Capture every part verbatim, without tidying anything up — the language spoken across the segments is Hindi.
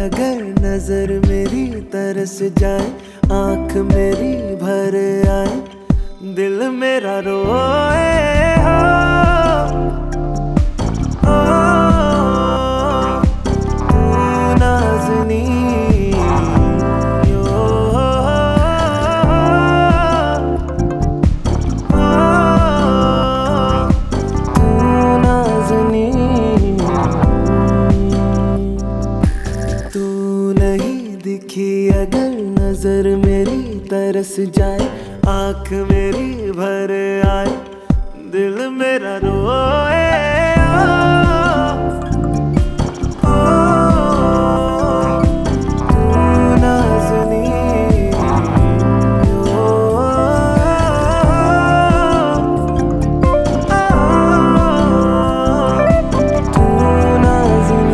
अगर नजर मेरी तरस जाए, आंख मेरी भर आए, दिल मेरा रोए हो, ओ, तू नाज़नी ओ, ओ, तू नाज़नी। तू नहीं दिखी अगर नजर मेरी तरस जाए, आंख मेरी भर आए, दिल मेरा रोए ओ, ओ, तू नाज़नी ओ, ओ, तू नाज़नी।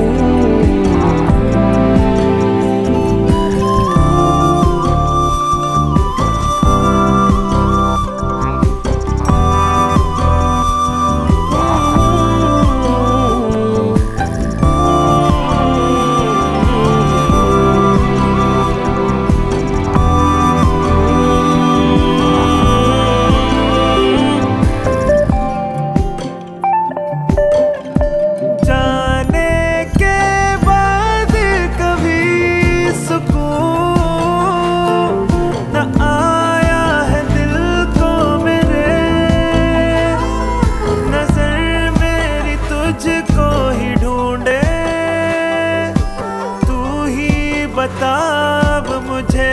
बता अब मुझे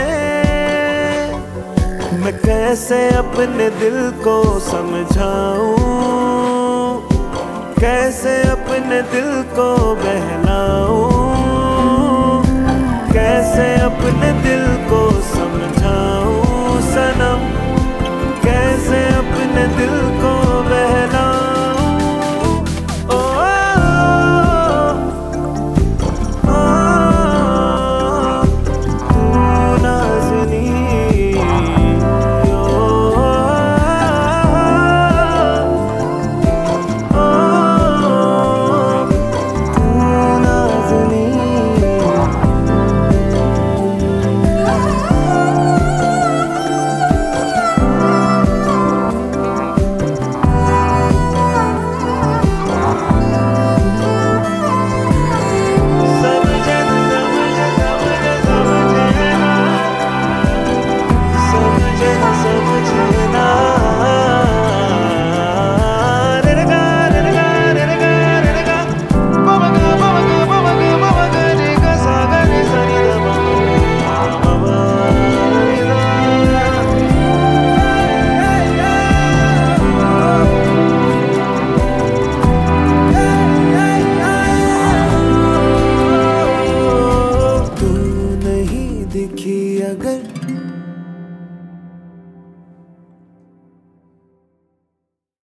मैं कैसे अपने दिल को समझाऊं, कैसे अपने दिल को बहलाऊं, कैसे अपने दिल को समझाऊं सनम, कैसे